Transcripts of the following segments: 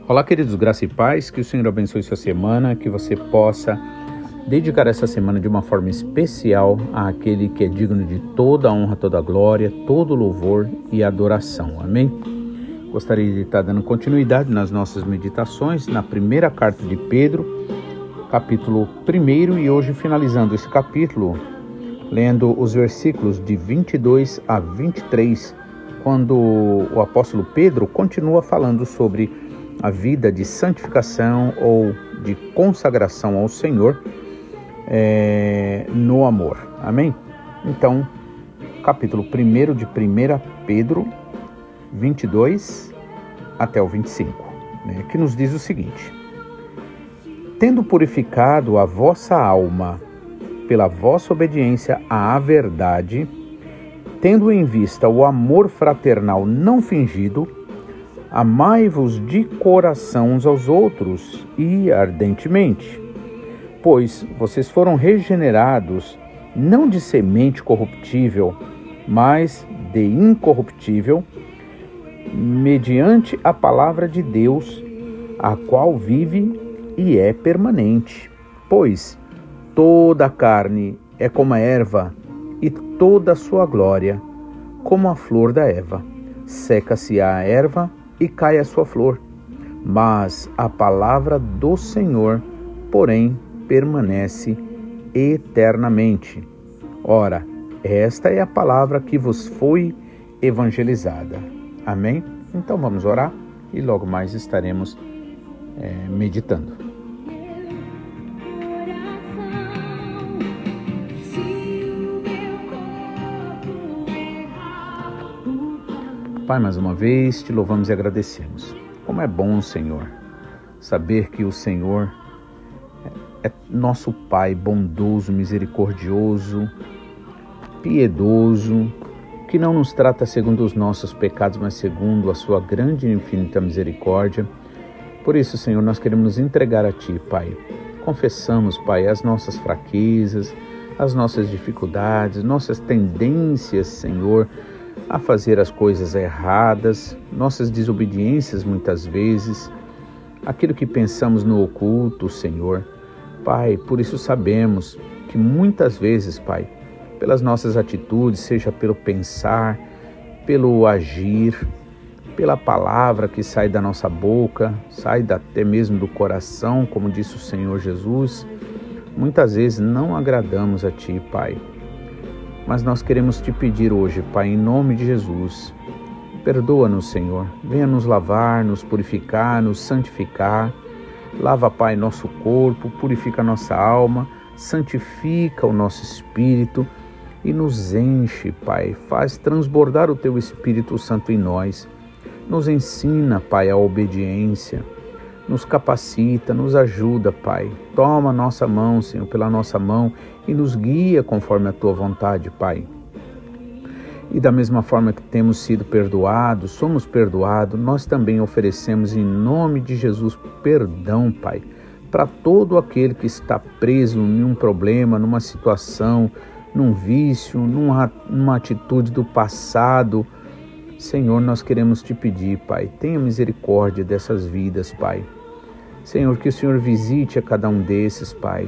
Olá, queridos, graça e paz, que o Senhor abençoe sua semana, que você possa dedicar essa semana de uma forma especial àquele que é digno de toda a honra, toda a glória, todo o louvor e adoração. Amém? Gostaria de estar dando continuidade nas nossas meditações na primeira carta de Pedro, capítulo 1, e hoje finalizando esse capítulo, lendo os versículos de 22 a 23, quando o apóstolo Pedro continua falando sobre a vida de santificação ou de consagração ao Senhor no amor. Amém? Então, capítulo 1 de 1 Pedro, 22 até o 25, que nos diz o seguinte: tendo purificado a vossa alma pela vossa obediência à verdade, tendo em vista o amor fraternal não fingido, amai-vos de coração uns aos outros e ardentemente, pois vocês foram regenerados não de semente corruptível, mas de incorruptível, mediante a palavra de Deus, a qual vive e é permanente. Pois toda a carne é como a erva, e toda a sua glória como a flor da erva. Seca-se a erva e cai a sua flor, mas a palavra do Senhor, porém, permanece eternamente. Ora, esta é a palavra que vos foi evangelizada. Amém? Então vamos orar e logo mais estaremos meditando. Pai, mais uma vez te louvamos e agradecemos. Como é bom, Senhor, saber que o Senhor é nosso Pai bondoso, misericordioso, piedoso, que não nos trata segundo os nossos pecados, mas segundo a sua grande e infinita misericórdia. Por isso, Senhor, nós queremos nos entregar a Ti, Pai. Confessamos, Pai, as nossas fraquezas, as nossas dificuldades, nossas tendências, Senhor, a fazer as coisas erradas, nossas desobediências muitas vezes, aquilo que pensamos no oculto, Senhor. Pai, por isso sabemos que muitas vezes, Pai, pelas nossas atitudes, seja pelo pensar, pelo agir, pela palavra que sai da nossa boca, sai até mesmo do coração, como disse o Senhor Jesus, muitas vezes não agradamos a Ti, Pai. Mas nós queremos Te pedir hoje, Pai, em nome de Jesus, perdoa-nos, Senhor, venha nos lavar, nos purificar, nos santificar. Lava, Pai, nosso corpo, purifica nossa alma, santifica o nosso espírito e nos enche, Pai, faz transbordar o Teu Espírito Santo em nós. Nos ensina, Pai, a obediência, nos capacita, nos ajuda, Pai. Toma nossa mão, Senhor, pela nossa mão e nos guia conforme a Tua vontade, Pai. E da mesma forma que temos sido perdoados, somos perdoados, nós também oferecemos em nome de Jesus perdão, Pai, para todo aquele que está preso em um problema, numa situação, num vício, numa atitude do passado. Senhor, nós queremos Te pedir, Pai, tenha misericórdia dessas vidas, Pai. Senhor, que o Senhor visite a cada um desses, Pai,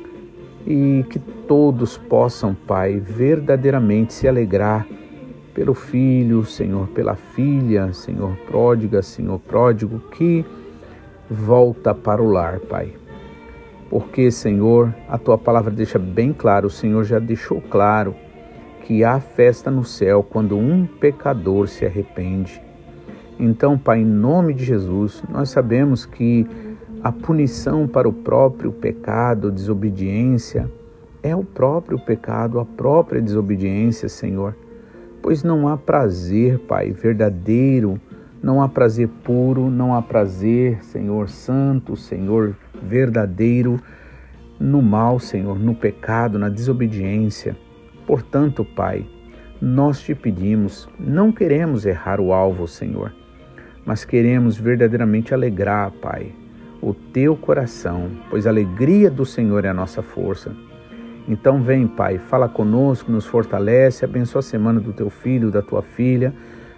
e que todos possam, Pai, verdadeiramente se alegrar pelo filho, Senhor, pela filha, Senhor, pródiga, Senhor, pródigo, que volta para o lar, Pai. Porque, Senhor, a Tua palavra deixa bem claro, o Senhor já deixou claro, que há festa no céu quando um pecador se arrepende. Então, Pai, em nome de Jesus, nós sabemos que a punição para o próprio pecado, desobediência, é o próprio pecado, a própria desobediência, Senhor. Pois não há prazer, Pai, verdadeiro, não há prazer puro, não há prazer, Senhor, santo, Senhor, verdadeiro, no mal, Senhor, no pecado, na desobediência. Portanto, Pai, nós Te pedimos, não queremos errar o alvo, Senhor, mas queremos verdadeiramente alegrar, Pai, o Teu coração, pois a alegria do Senhor é a nossa força. Então vem, Pai, fala conosco, nos fortalece, abençoa a semana do Teu filho, da Tua filha,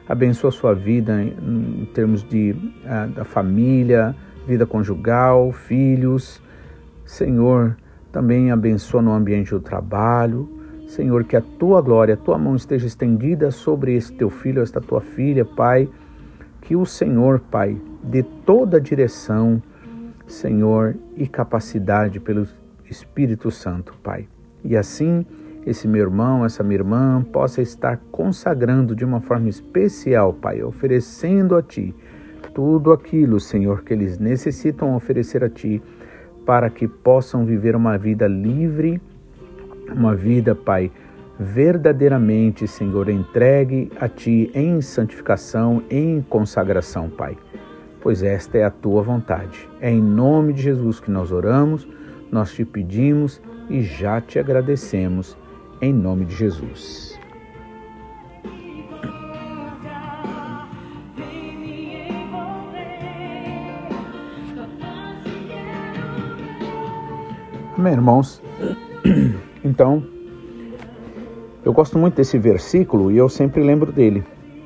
abençoa a sua vida em termos da família, vida conjugal, filhos. Senhor, também abençoa no ambiente do trabalho. Senhor, que a tua glória, a tua mão esteja estendida sobre esse teu filho, esta tua filha, Pai. Que o Senhor, Pai, dê toda a direção, Senhor, e capacidade pelo Espírito Santo, Pai. E assim, esse meu irmão, essa minha irmã, possa estar consagrando de uma forma especial, Pai, oferecendo a Ti tudo aquilo, Senhor, que eles necessitam oferecer a Ti, para que possam viver uma vida livre, uma vida, Pai, verdadeiramente, Senhor, entregue a Ti em santificação, em consagração, Pai. Pois esta é a Tua vontade. É em nome de Jesus que nós oramos, nós Te pedimos e já Te agradecemos, em nome de Jesus. Amém, irmãos? Então, eu gosto muito desse versículo e eu sempre lembro dele,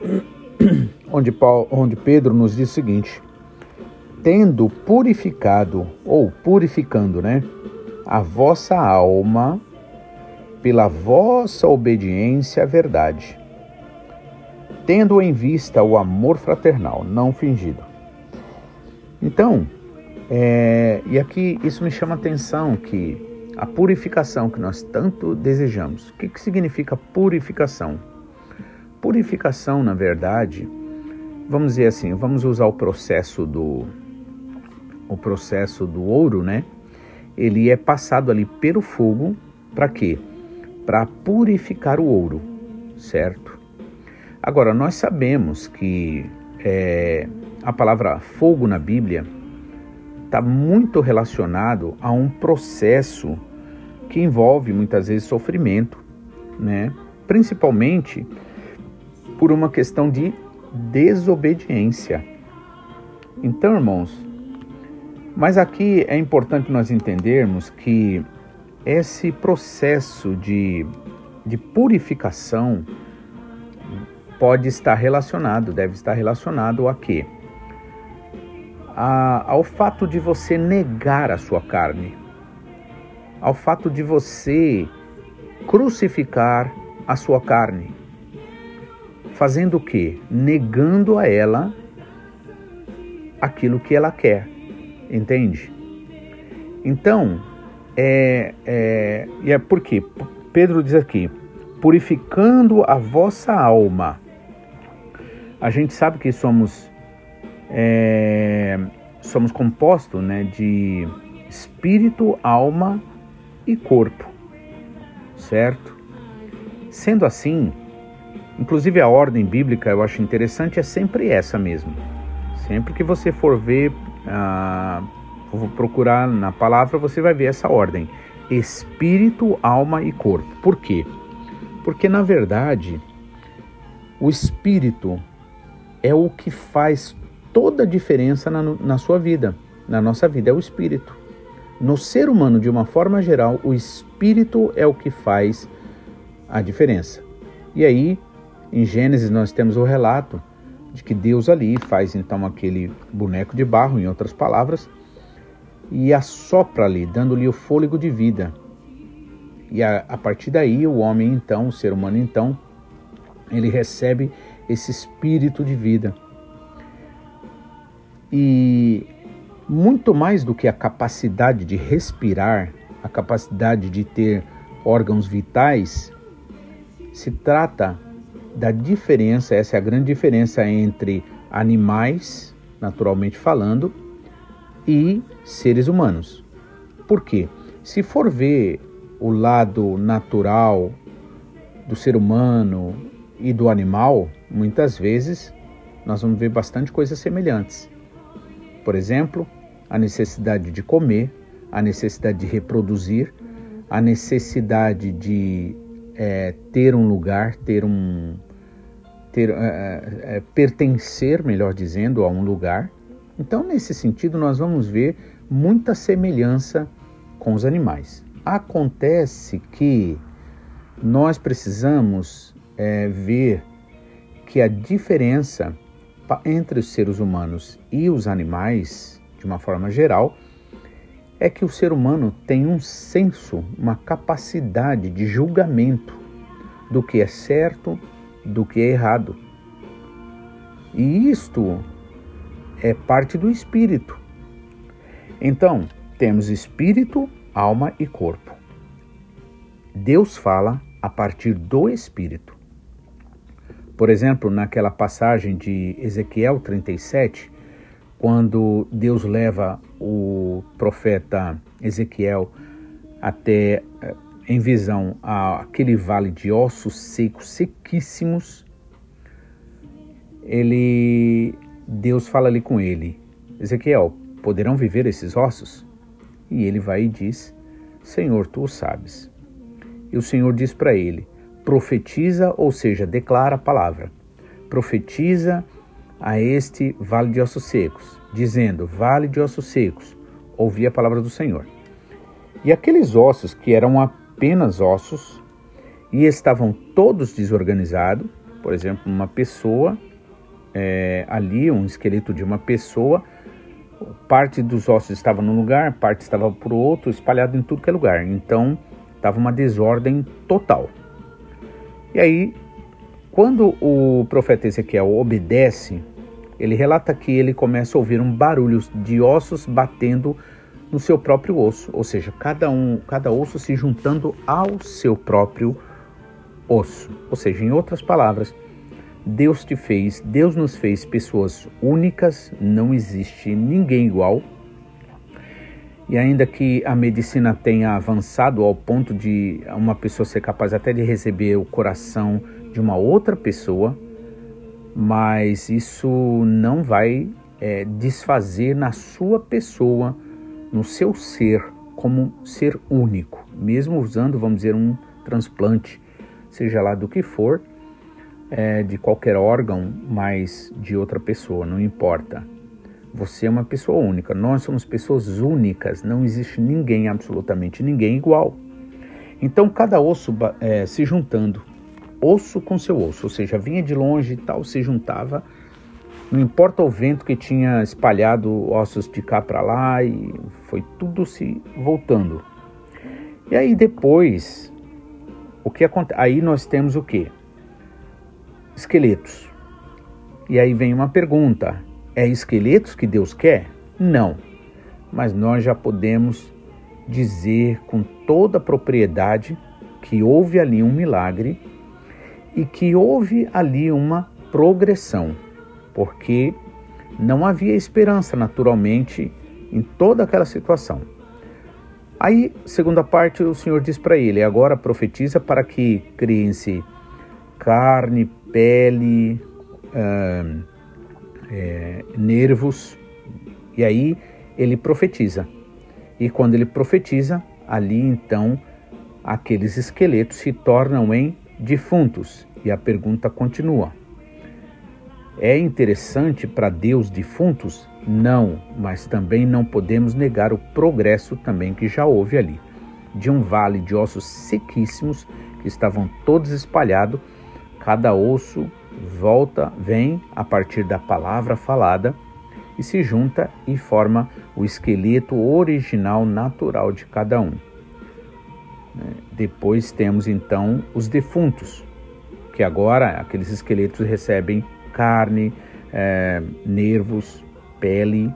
onde Pedro nos diz o seguinte: tendo purificado, ou purificando, a vossa alma pela vossa obediência à verdade, tendo em vista o amor fraternal, não fingido. Então, e aqui isso me chama a atenção, que a purificação que nós tanto desejamos. O que significa purificação? Purificação, na verdade, vamos dizer assim, vamos usar o processo do ouro, Ele é passado ali pelo fogo, para quê? Para purificar o ouro, certo? Agora, nós sabemos que a palavra fogo na Bíblia está muito relacionado a um processo que envolve muitas vezes sofrimento, Principalmente por uma questão de desobediência. Então, irmãos, mas aqui é importante nós entendermos que esse processo de purificação deve estar relacionado a quê? Ao fato de você negar a sua carne, ao fato de você crucificar a sua carne, fazendo o quê? Negando a ela aquilo que ela quer, entende? Então, e é porque Pedro diz aqui, purificando a vossa alma. A gente sabe que somos compostos, de espírito, alma e corpo, certo? Sendo assim, inclusive a ordem bíblica, eu acho interessante, é sempre essa mesmo. Sempre que você for ver, vou procurar na palavra, você vai ver essa ordem: espírito, alma e corpo. Por quê? Porque, na verdade, o espírito é o que faz toda a diferença na sua vida, na nossa vida, é o espírito. No ser humano, de uma forma geral, o espírito é o que faz a diferença. E aí, em Gênesis, nós temos o relato de que Deus ali faz então aquele boneco de barro, em outras palavras, e assopra ali, dando-lhe o fôlego de vida. E a partir daí, o homem então, o ser humano então, ele recebe esse espírito de vida. E muito mais do que a capacidade de respirar, a capacidade de ter órgãos vitais, se trata da diferença, essa é a grande diferença entre animais, naturalmente falando, e seres humanos. Por quê? Se for ver o lado natural do ser humano e do animal, muitas vezes nós vamos ver bastante coisas semelhantes. Por exemplo, a necessidade de comer, a necessidade de reproduzir, a necessidade de ter um lugar, pertencer, melhor dizendo, a um lugar. Então, nesse sentido, nós vamos ver muita semelhança com os animais. Acontece que nós precisamos ver que a diferença entre os seres humanos e os animais, de uma forma geral, é que o ser humano tem um senso, uma capacidade de julgamento do que é certo, do que é errado. E isto é parte do espírito. Então, temos espírito, alma e corpo. Deus fala a partir do espírito. Por exemplo, naquela passagem de Ezequiel 37, quando Deus leva o profeta Ezequiel até, em visão, aquele vale de ossos secos, sequíssimos, Deus fala ali com ele: Ezequiel, poderão viver esses ossos? E ele vai e diz: Senhor, tu o sabes. E o Senhor diz para ele: profetiza, ou seja, declara a palavra. Profetiza a este vale de ossos secos, dizendo: vale de ossos secos, ouvi a palavra do Senhor. E aqueles ossos que eram apenas ossos e estavam todos desorganizados, por exemplo, uma pessoa, ali um esqueleto de uma pessoa, parte dos ossos estava num lugar, parte estava para o outro, espalhado em tudo que é lugar. Então, estava uma desordem total. E aí, quando o profeta Ezequiel obedece, ele relata que ele começa a ouvir um barulho de ossos batendo no seu próprio osso, ou seja, cada osso se juntando ao seu próprio osso. Ou seja, em outras palavras, Deus nos fez pessoas únicas, não existe ninguém igual. E ainda que a medicina tenha avançado ao ponto de uma pessoa ser capaz até de receber o coração de uma outra pessoa, mas isso não vai desfazer na sua pessoa, no seu ser, como ser único. Mesmo usando, vamos dizer, um transplante, seja lá do que for, de qualquer órgão, mas de outra pessoa, não importa. Você é uma pessoa única, nós somos pessoas únicas, não existe ninguém, absolutamente ninguém igual. Então cada osso se juntando, osso com seu osso, ou seja, vinha de longe e tal, se juntava, não importa o vento que tinha espalhado ossos de cá para lá, e foi tudo se voltando. E aí depois, aí nós temos o quê? Esqueletos. E aí vem uma pergunta: é esqueletos que Deus quer? Não. Mas nós já podemos dizer com toda a propriedade que houve ali um milagre e que houve ali uma progressão, porque não havia esperança naturalmente em toda aquela situação. Aí, segunda parte, o Senhor diz para ele: agora profetiza para que criem-se carne, pele, nervos. E aí ele profetiza. E quando ele profetiza, ali então aqueles esqueletos se tornam em defuntos. E a pergunta continua: é interessante para Deus defuntos? Não, mas também não podemos negar o progresso também que já houve ali. De um vale de ossos sequíssimos que estavam todos espalhados, cada osso vem a partir da palavra falada e se junta e forma o esqueleto original natural de cada um. Depois temos então os defuntos, que agora aqueles esqueletos recebem carne, nervos, pele.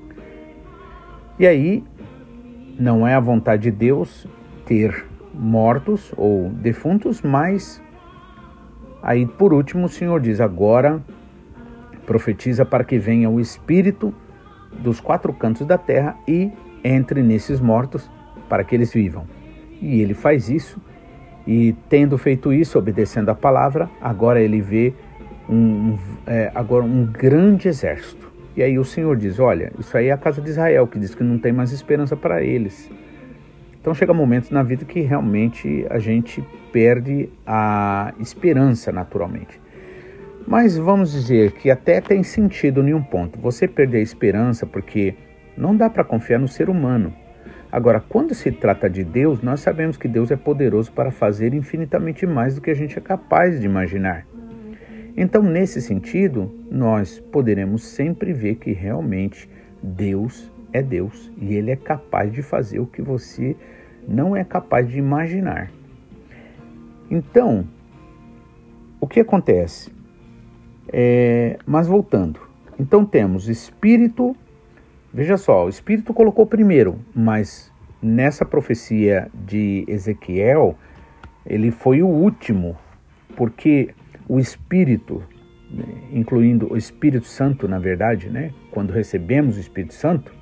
E aí não é a vontade de Deus ter mortos ou defuntos, mas aí por último o Senhor diz: agora profetiza para que venha o Espírito dos quatro cantos da terra e entre nesses mortos para que eles vivam. E ele faz isso, e tendo feito isso, obedecendo a palavra, agora ele vê agora um grande exército. E aí o Senhor diz: olha, isso aí é a casa de Israel, que diz que não tem mais esperança para eles. Então chega momentos na vida que realmente a gente perde a esperança naturalmente. Mas vamos dizer que até tem sentido em um ponto. Você perder a esperança porque não dá para confiar no ser humano. Agora, quando se trata de Deus, nós sabemos que Deus é poderoso para fazer infinitamente mais do que a gente é capaz de imaginar. Então, nesse sentido, nós poderemos sempre ver que realmente Deus é Deus e Ele é capaz de fazer o que você não é capaz de imaginar. Então, o que acontece? Mas voltando, então temos Espírito, veja só, o Espírito colocou primeiro, mas nessa profecia de Ezequiel, ele foi o último, porque o Espírito, incluindo o Espírito Santo, na verdade, né, quando recebemos o Espírito Santo,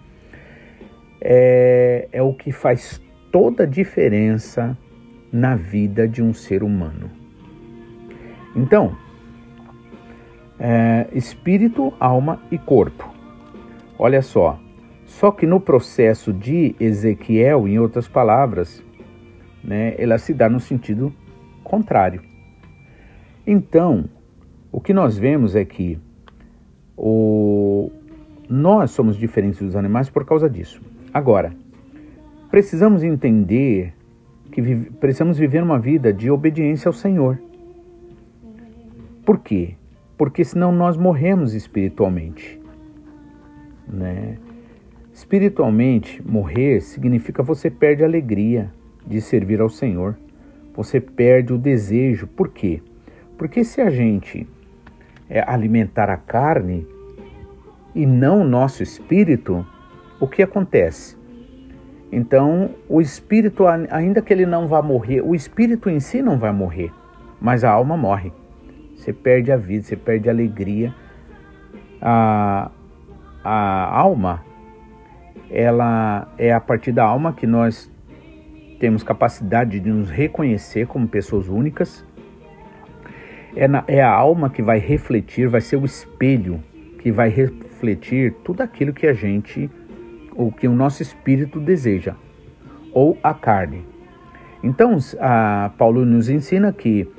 é o que faz toda a diferença na vida de um ser humano. Então, espírito, alma e corpo. Olha só que no processo de Ezequiel, em outras palavras, né, ela se dá no sentido contrário. Então, o que nós vemos é que nós somos diferentes dos animais por causa disso. Agora, precisamos entender que precisamos viver uma vida de obediência ao Senhor. Por quê? Porque senão nós morremos espiritualmente, né? Espiritualmente, morrer significa você perde a alegria de servir ao Senhor. Você perde o desejo. Por quê? Porque se a gente alimentar a carne e não o nosso espírito, o que acontece? Então, o espírito, ainda que ele não vá morrer, o espírito em si não vai morrer, mas a alma morre. Você perde a vida, você perde a alegria. A alma, ela é a partir da alma que nós temos capacidade de nos reconhecer como pessoas únicas. É a alma que vai refletir, vai ser o espelho que vai refletir tudo aquilo que o que o nosso espírito deseja, ou a carne. Então, Paulo nos ensina que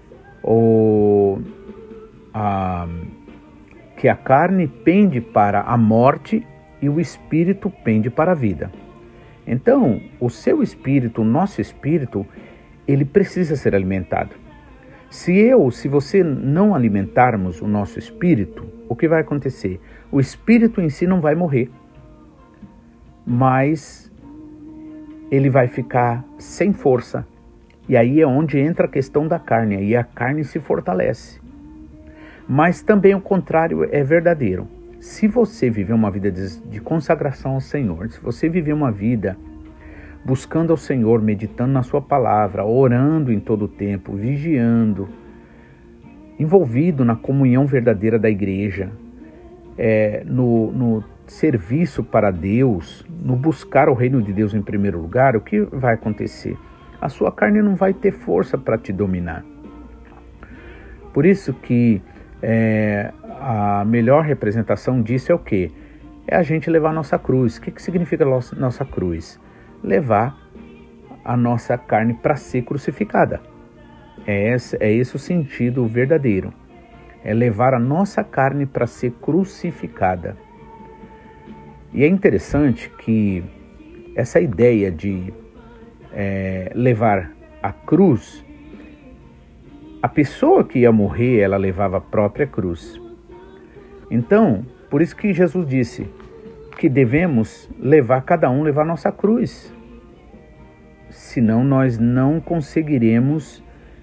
a carne pende para a morte e o espírito pende para a vida. Então, o seu espírito, o nosso espírito, ele precisa ser alimentado. Se você não alimentarmos o nosso espírito, o que vai acontecer? O espírito em si não vai morrer, mas ele vai ficar sem força. E aí é onde entra a questão da carne, aí a carne se fortalece. Mas também o contrário é verdadeiro. Se você viver uma vida de consagração ao Senhor, se você viver uma vida buscando ao Senhor, meditando na sua palavra, orando em todo o tempo, vigiando, envolvido na comunhão verdadeira da igreja, no serviço para Deus, no buscar o reino de Deus em primeiro lugar, o que vai acontecer? A sua carne não vai ter força para te dominar. Por isso que a melhor representação disso é o quê? É a gente levar a nossa cruz. O que significa nossa cruz? Levar a nossa carne para ser crucificada. É esse o sentido verdadeiro. É levar a nossa carne para ser crucificada. E é interessante que essa ideia de levar a cruz, a pessoa que ia morrer, ela levava a própria cruz. Então, por isso que Jesus disse que devemos cada um levar a nossa cruz. Senão nós não conseguiremos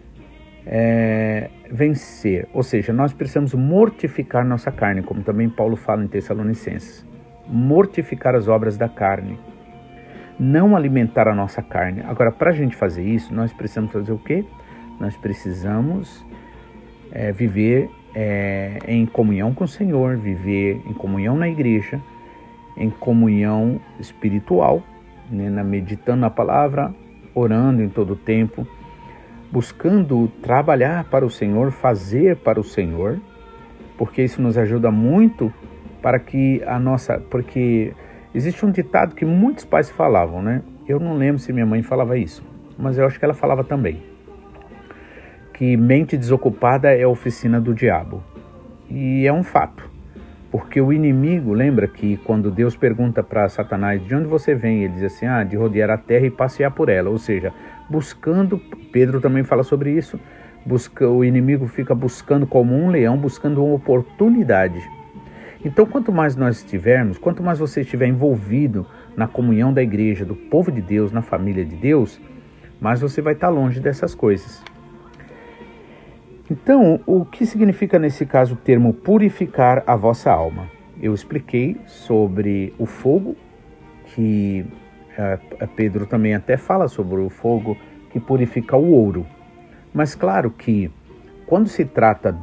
vencer. Ou seja, nós precisamos mortificar nossa carne, como também Paulo fala em Tessalonicenses. Mortificar as obras da carne. Não alimentar a nossa carne. Agora, para a gente fazer isso, nós precisamos fazer o quê? Nós precisamos viver em comunhão com o Senhor, viver em comunhão na igreja, em comunhão espiritual, né, meditando na palavra, orando em todo o tempo, buscando trabalhar para o Senhor, fazer para o Senhor, porque isso nos ajuda muito para que porque existe um ditado que muitos pais falavam, né? Eu não lembro se minha mãe falava isso, mas eu acho que ela falava também, que mente desocupada é a oficina do diabo. E é um fato, porque o inimigo, lembra que quando Deus pergunta para Satanás, de onde você vem? Ele diz assim, de rodear a terra e passear por ela, ou seja, buscando, Pedro também fala sobre isso, O inimigo fica buscando como um leão, buscando uma oportunidade. Então, quanto mais nós estivermos, quanto mais você estiver envolvido na comunhão da igreja, do povo de Deus, na família de Deus, mais você vai estar longe dessas coisas. Então, o que significa nesse caso o termo purificar a vossa alma? Eu expliquei sobre o fogo, que Pedro também até fala sobre o fogo que purifica o ouro. Mas claro que quando se trata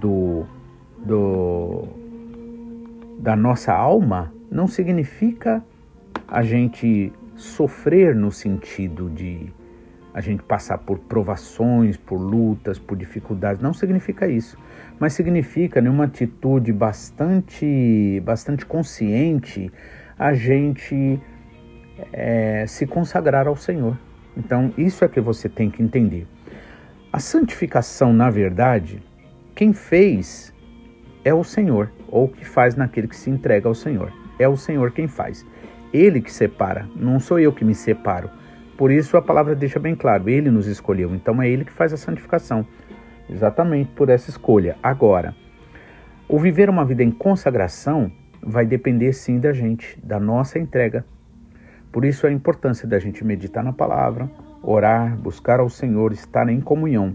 da nossa alma, não significa a gente sofrer no sentido de a gente passar por provações, por lutas, por dificuldades. Não significa isso, mas significa, numa atitude bastante consciente, a gente se consagrar ao Senhor. Então, isso é que você tem que entender. A santificação, na verdade, quem fez é o Senhor, ou que faz naquele que se entrega ao Senhor. É o Senhor quem faz. Ele que separa, não sou eu que me separo. Por isso a palavra deixa bem claro, Ele nos escolheu, então é Ele que faz a santificação. Exatamente por essa escolha. Agora, o viver uma vida em consagração vai depender sim da gente, da nossa entrega. Por isso a importância da gente meditar na palavra, orar, buscar ao Senhor, estar em comunhão.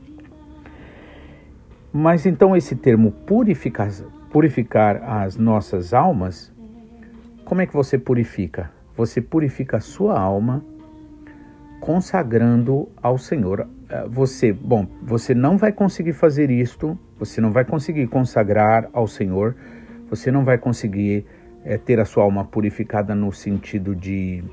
Mas então esse termo purificar as nossas almas, como é que você purifica? Você purifica a sua alma consagrando ao Senhor. Você não vai conseguir fazer isto, você não vai conseguir consagrar ao Senhor, você não vai conseguir ter a sua alma purificada no sentido de...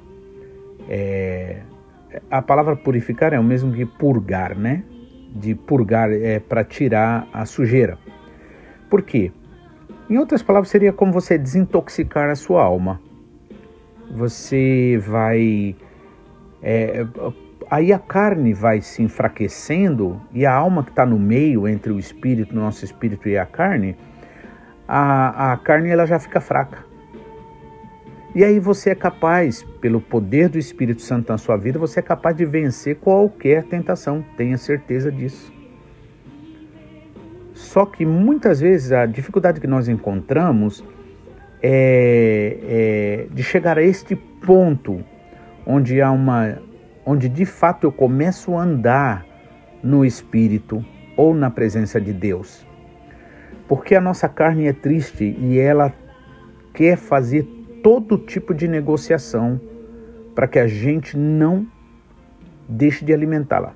a palavra purificar é o mesmo que purgar, né? De purgar para tirar a sujeira. Por quê? Em outras palavras, seria como você desintoxicar a sua alma. Você vai... aí a carne vai se enfraquecendo e a alma que está no meio entre o espírito, o nosso espírito e a carne, a carne ela já fica fraca. E aí você é capaz, pelo poder do Espírito Santo na sua vida, você é capaz de vencer qualquer tentação, tenha certeza disso. Só que muitas vezes a dificuldade que nós encontramos é de chegar a este ponto onde de fato eu começo a andar no Espírito ou na presença de Deus. Porque a nossa carne é triste e ela quer fazer todo tipo de negociação para que a gente não deixe de alimentá-la.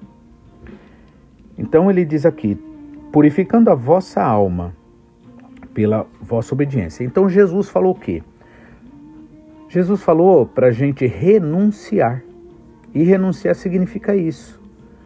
Então ele diz aqui, purificando a vossa alma pela vossa obediência. Então Jesus falou o quê? Jesus falou para a gente renunciar. E renunciar significa isso.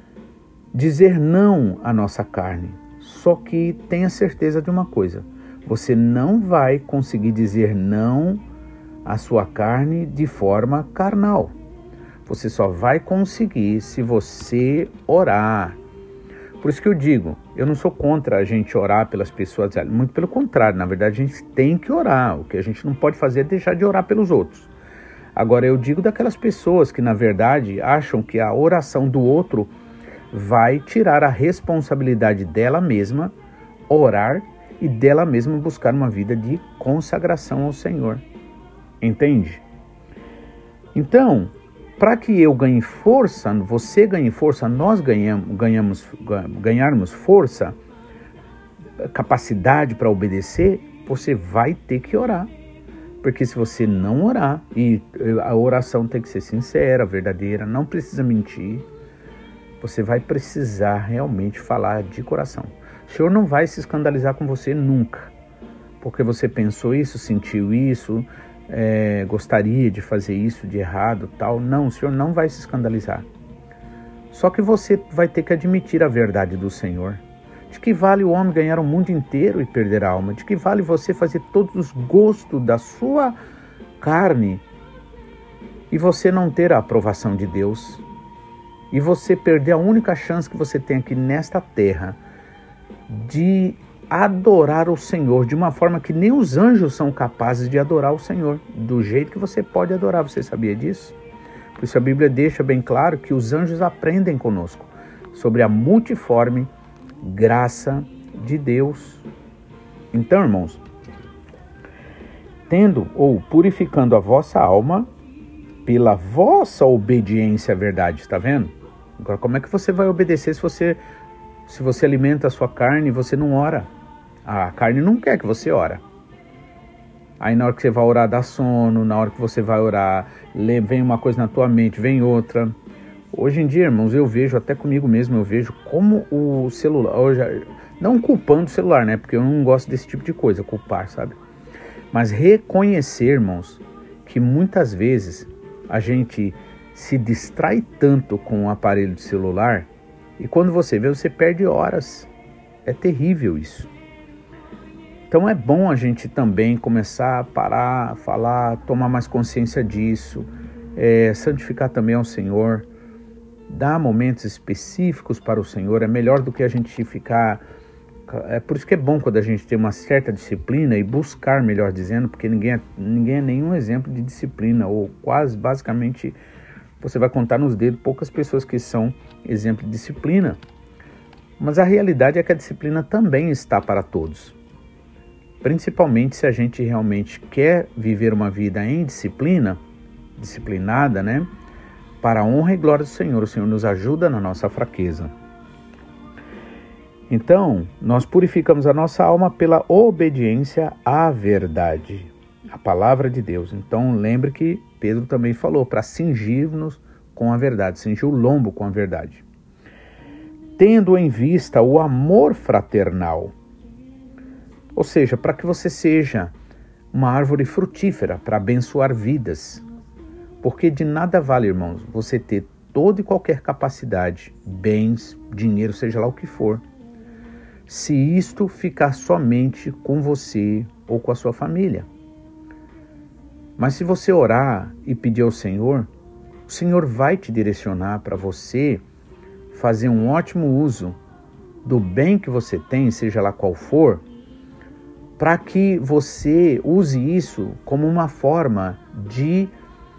Dizer não à nossa carne. Só que tenha certeza de uma coisa. Você não vai conseguir dizer não à sua carne de forma carnal. Você só vai conseguir se você orar. Por isso que eu digo, eu não sou contra a gente orar pelas pessoas, muito pelo contrário, na verdade a gente tem que orar. O que a gente não pode fazer é deixar de orar pelos outros. Agora eu digo daquelas pessoas que na verdade acham que a oração do outro vai tirar a responsabilidade dela mesma, orar e dela mesma buscar uma vida de consagração ao Senhor. Entende? Então, para que eu ganhe força, você ganhe força, nós ganharmos força, capacidade para obedecer, você vai ter que orar. Porque se você não orar, e a oração tem que ser sincera, verdadeira, não precisa mentir, você vai precisar realmente falar de coração. O Senhor não vai se escandalizar com você nunca, porque você pensou isso, sentiu isso, gostaria de fazer isso de errado, tal. Não, o Senhor não vai se escandalizar. Só que você vai ter que admitir a verdade do Senhor. De que vale o homem ganhar o mundo inteiro e perder a alma? De que vale você fazer todos os gostos da sua carne e você não ter a aprovação de Deus? E você perder a única chance que você tem aqui nesta terra de adorar o Senhor de uma forma que nem os anjos são capazes de adorar o Senhor, do jeito que você pode adorar. Você sabia disso? Por isso a Bíblia deixa bem claro que os anjos aprendem conosco sobre a multiforme graça de Deus. Então, irmãos, tendo ou purificando a vossa alma pela vossa obediência à verdade, está vendo? Agora, como é que você vai obedecer se você alimenta a sua carne e você não ora? A carne não quer que você ora. Aí na hora que você vai orar dá sono, na hora que você vai orar vem uma coisa na tua mente, vem outra. Hoje em dia, irmãos, eu vejo, até comigo mesmo, eu vejo como o celular, não culpando o celular, né? Porque eu não gosto desse tipo de coisa, culpar, sabe? Mas reconhecer, irmãos, que muitas vezes a gente se distrai tanto com o aparelho de celular e quando você vê, você perde horas. É terrível isso. Então é bom a gente também começar a parar, falar, tomar mais consciência disso, santificar também ao Senhor, dar momentos específicos para o Senhor. É melhor do que a gente ficar... É por isso que é bom quando a gente tem uma certa disciplina e buscar, melhor dizendo, porque ninguém é nenhum exemplo de disciplina, ou quase, basicamente, você vai contar nos dedos poucas pessoas que são exemplo de disciplina. Mas a realidade é que a disciplina também está para todos. Principalmente se a gente realmente quer viver uma vida em disciplinada, né? Para a honra e glória do Senhor. O Senhor nos ajuda na nossa fraqueza. Então, nós purificamos a nossa alma pela obediência à verdade, a palavra de Deus. Então, lembre que Pedro também falou para cingir-nos com a verdade, cingir o lombo com a verdade. Tendo em vista o amor fraternal, ou seja, para que você seja uma árvore frutífera para abençoar vidas. Porque de nada vale, irmãos, você ter toda e qualquer capacidade, bens, dinheiro, seja lá o que for, se isto ficar somente com você ou com a sua família. Mas se você orar e pedir ao Senhor, o Senhor vai te direcionar para você fazer um ótimo uso do bem que você tem, seja lá qual for, para que você use isso como uma forma de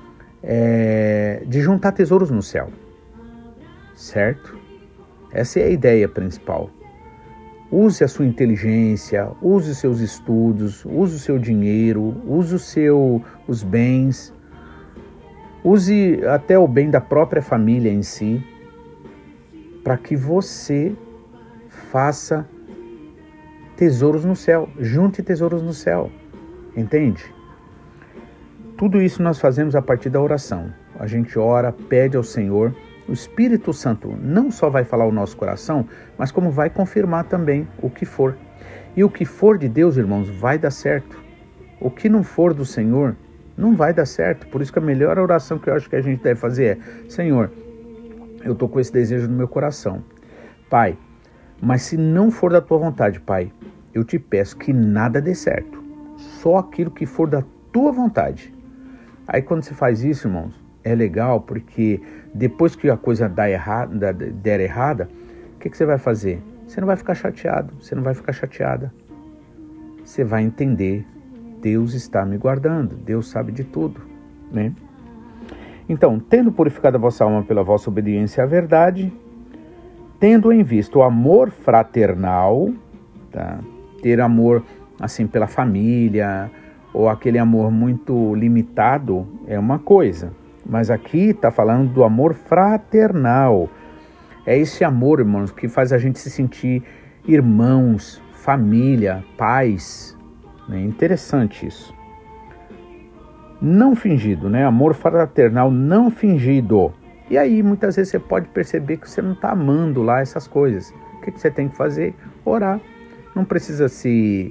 juntar tesouros no céu, certo? Essa é a ideia principal. Use a sua inteligência, use os seus estudos, use o seu dinheiro, use os bens, use até o bem da própria família em si, para que você faça tesouros no céu, junte tesouros no céu, entende? Tudo isso nós fazemos a partir da oração. A gente ora, pede ao Senhor, o Espírito Santo não só vai falar o nosso coração, mas como vai confirmar também o que for. E o que for de Deus, irmãos, vai dar certo. O que não for do Senhor, não vai dar certo. Por isso que a melhor oração que eu acho que a gente deve fazer é: Senhor, eu estou com esse desejo no meu coração. Pai, mas se não for da tua vontade, Pai, eu te peço que nada dê certo. Só aquilo que for da tua vontade. Aí quando você faz isso, irmãos, é legal, porque depois que a coisa der errada, o que você vai fazer? Você não vai ficar chateado, você não vai ficar chateada. Você vai entender, Deus está me guardando, Deus sabe de tudo, né? Então, tendo purificado a vossa alma pela vossa obediência à verdade, tendo em vista o amor fraternal, tá? Ter amor assim pela família, ou aquele amor muito limitado, é uma coisa. Mas aqui está falando do amor fraternal. É esse amor, irmãos, que faz a gente se sentir irmãos, família, pais. É interessante isso. Não fingido, né? Amor fraternal não fingido. E aí, muitas vezes você pode perceber que você não está amando lá essas coisas. O que você tem que fazer? Orar. Não precisa se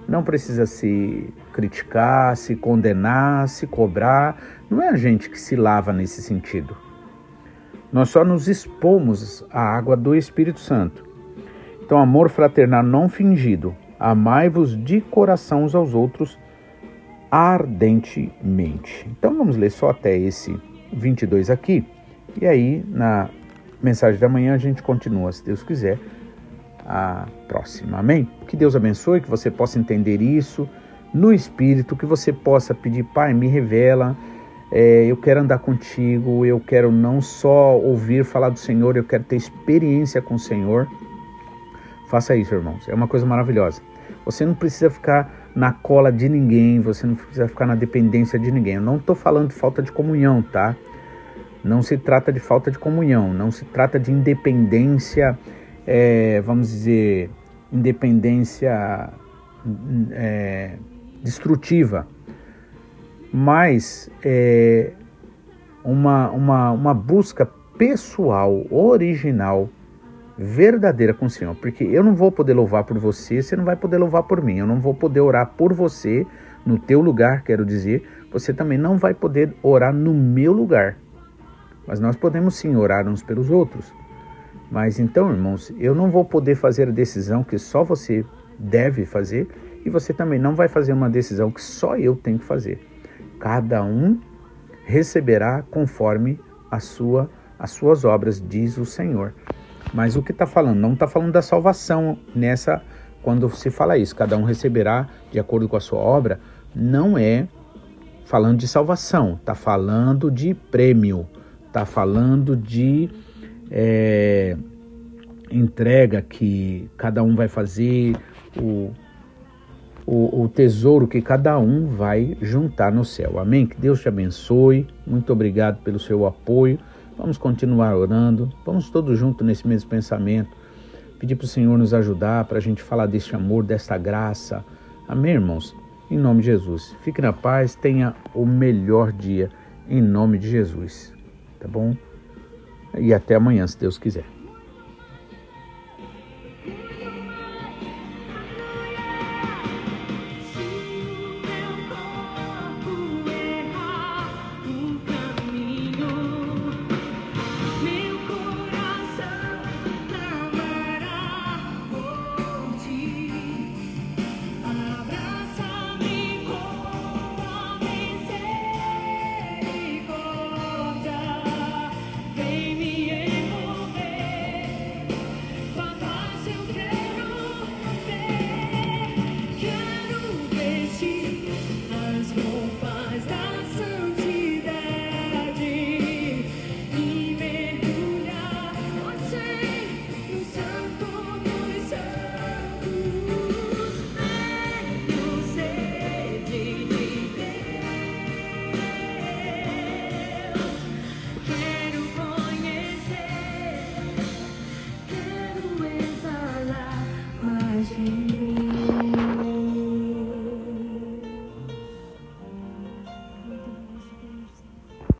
criticar, se condenar, se cobrar. Não é a gente que se lava nesse sentido. Nós só nos expomos à água do Espírito Santo. Então, amor fraternal não fingido. Amai-vos de coração uns aos outros ardentemente. Então, vamos ler só até esse 22 aqui. E aí, na mensagem da manhã, a gente continua, se Deus quiser, a próxima. Amém? Que Deus abençoe, que você possa entender isso no Espírito, que você possa pedir: Pai, me revela, eu quero andar contigo, eu quero não só ouvir falar do Senhor, eu quero ter experiência com o Senhor, Faça isso, irmãos. É uma coisa maravilhosa. Você não precisa ficar na cola de ninguém, você não precisa ficar na dependência de ninguém. Eu não estou falando de falta de comunhão, tá? Não se trata de falta de comunhão, não se trata de independência, vamos dizer, independência destrutiva, mas uma busca pessoal, original, verdadeira com o Senhor, porque eu não vou poder louvar por você, você não vai poder louvar por mim, eu não vou poder orar por você no teu lugar, quero dizer, você também não vai poder orar no meu lugar, mas nós podemos sim orar uns pelos outros. Mas então, irmãos, eu não vou poder fazer a decisão que só você deve fazer e você também não vai fazer uma decisão que só eu tenho que fazer. Cada um receberá conforme as suas obras, diz o Senhor. Mas o que está falando? Não está falando da salvação quando se fala isso, cada um receberá de acordo com a sua obra, não é falando de salvação, está falando de prêmio, está falando de entrega que cada um vai fazer, o tesouro que cada um vai juntar no céu. Amém? Que Deus te abençoe. Muito obrigado pelo seu apoio. Vamos continuar orando. Vamos todos juntos nesse mesmo pensamento. Pedir para o Senhor nos ajudar para a gente falar deste amor, desta graça. Amém, irmãos? Em nome de Jesus. Fique na paz. Tenha o melhor dia. Em nome de Jesus. Tá bom? E até amanhã, se Deus quiser.